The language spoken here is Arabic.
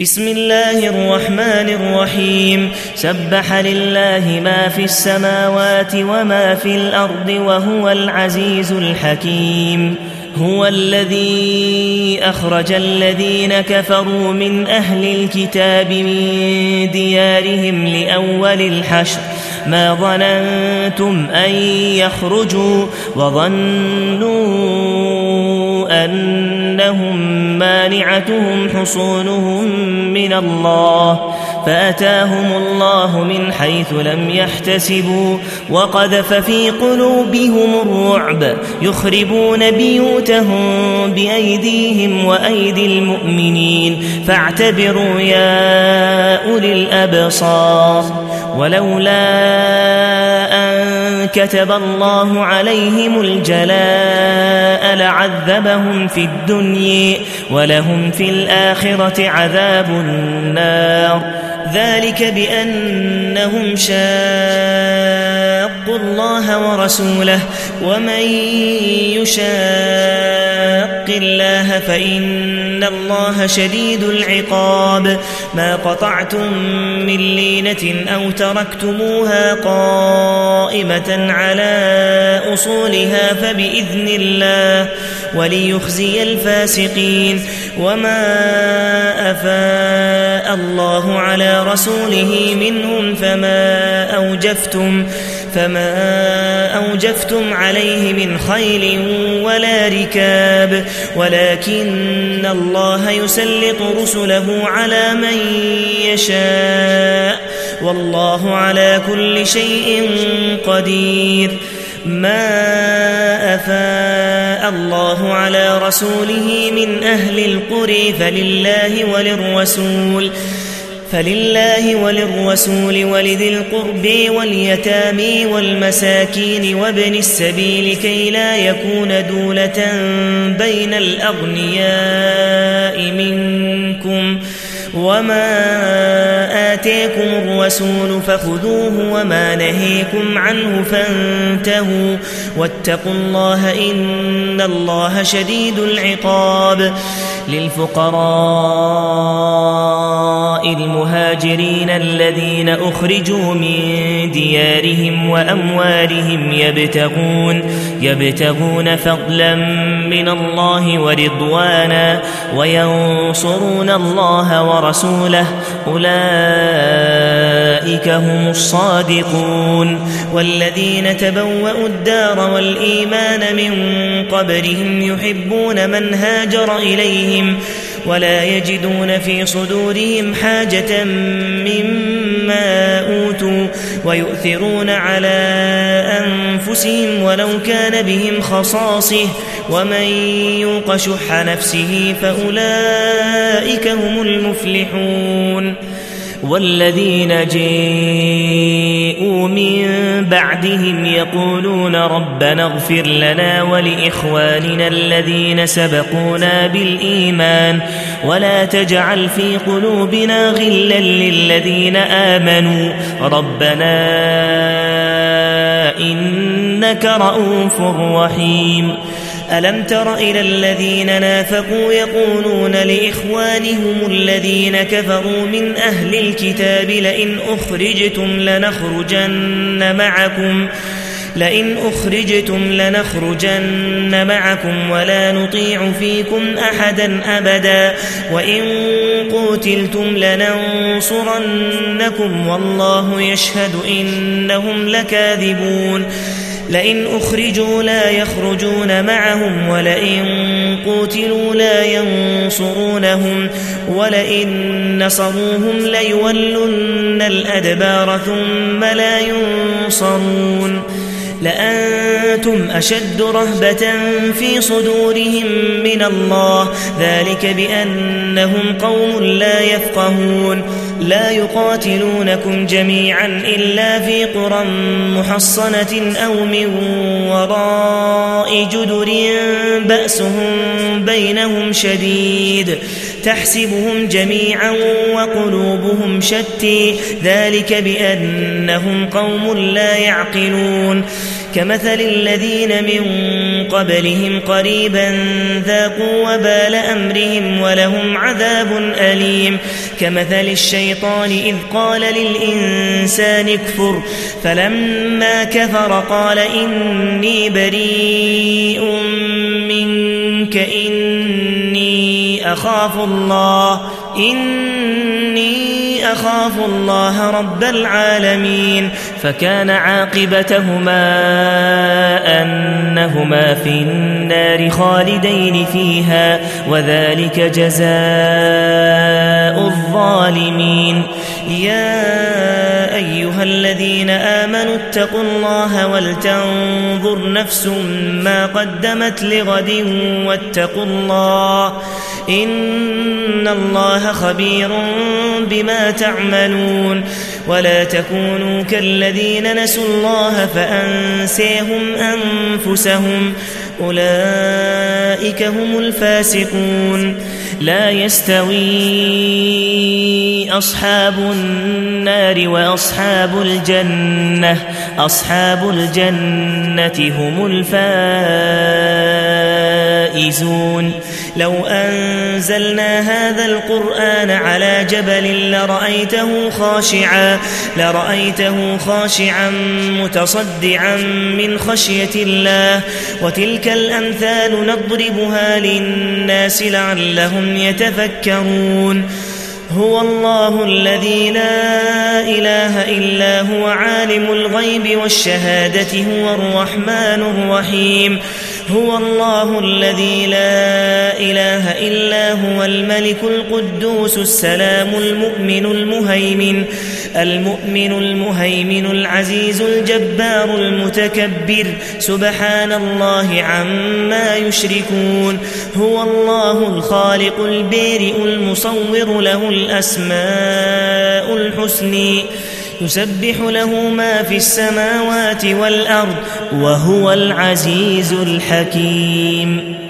بسم الله الرحمن الرحيم سبح لله ما في السماوات وما في الأرض وهو العزيز الحكيم هو الذي أخرج الذين كفروا من أهل الكتاب من ديارهم لأول الحشر ما ظننتم أن يخرجوا وظنوا أنهم مانعتهم حصونهم من الله فأتاهم الله من حيث لم يحتسبوا وقذف في قلوبهم الرعب يخربون بيوتهم بأيديهم وأيدي المؤمنين فاعتبروا يا أولي الأبصار ولولا أن كتب الله عليهم الجلاء لعذبهم في الدنيا ولهم في الآخرة عذاب النار ذلك بأنهم شاقوا الله ورسوله ومن يشاق الله فإن الله شديد العقاب ما قطعتم من لينة أو تركتموها قائمة على أصولها فبإذن الله وليخزي الفاسقين وما أفاء الله على رسوله منهم فما أوجفتم عليه من خيل ولا ركاب ولكن الله يسلط رسله على من يشاء والله على كل شيء قدير ما أفاء الله على رسوله من أهل القرى فلله وللرسول ولذي القرب واليتامى والمساكين وابن السبيل كي لا يكون دولة بين الأغنياء منكم وما آتاكم الرسول فخذوه وما نهيكم عنه فانتهوا واتقوا الله إن الله شديد العقاب للفقراء المهاجرين الذين أخرجوا من ديارهم وأموالهم يبتغون فضلا من الله ورضوانا وينصرون الله ورسوله أولئك هم الصادقون والذين تبوأوا الدار والإيمان من قبلهم يحبون من هاجر إليهم ولا يجدون في صدورهم حاجة مما أوتوا ويؤثرون على أنفسهم ولو كان بهم خصاصة ومن يوق شح نفسه فأولئك هم المفلحون والذين جاءوا من بعدهم يقولون ربنا اغفر لنا ولإخواننا الذين سبقونا بالإيمان ولا تجعل في قلوبنا غلا للذين آمنوا ربنا إنك رؤوف رحيم ألم تر إلى الذين نافقوا يقولون لإخوانهم الذين كفروا من أهل الكتاب لئن أخرجتم لنخرجن معكم ولا نطيع فيكم أحدا أبدا وإن قتلتم لننصرنكم والله يشهد إنهم لكاذبون لئن أخرجوا لا يخرجون معهم ولئن قتلوا لا ينصرونهم ولئن نصروهم ليولن الأدبار ثم لا ينصرون لأنتم أشد رهبة في صدورهم من الله ذلك بأنهم قوم لا يفقهون لا يقاتلونكم جميعا إلا في قرى محصنة أو من وراء جدر بأسهم بينهم شديد تحسبهم جميعا وقلوبهم شتى ذلك بأنهم قوم لا يعقلون كمثل الذين من قبلهم قريبا ذاقوا وبال أمرهم ولهم عذاب أليم كمثل الشيطان إذ قال للإنسان اكفر فلما كفر قال إني بريء منك إني أخاف الله رب العالمين فكان عاقبتهما أنهما في النار خالدين فيها وذلك جزاء الظالمين يا أيها الذين آمنوا اتقوا الله ولتنظر نفس ما قدمت لغد واتقوا الله إن الله خبير بما تعملون ولا تكونوا كالذين نسوا الله فأنسيهم أنفسهم أولئك هم الفاسقون لا يستوي أصحاب النار وأصحاب الجنة أصحاب الجنة هم الفائزون لو أنزلنا هذا القرآن على جبل لرأيته خاشعا متصدعا من خشية الله وتلك الأمثال نضربها للناس لعلهم يتفكرون هو الله الذي لا إله إلا هو عالم الغيب والشهادة هو الرحمن الرحيم هو الله الذي لا إله إلا هو الملك القدوس السلام المؤمن المهيمن العزيز الجبار المتكبر سبحان الله عما يشركون هو الله الخالق البارئ المصور له الأسماء الحسنى يسبح له ما في السماوات والأرض وهو العزيز الحكيم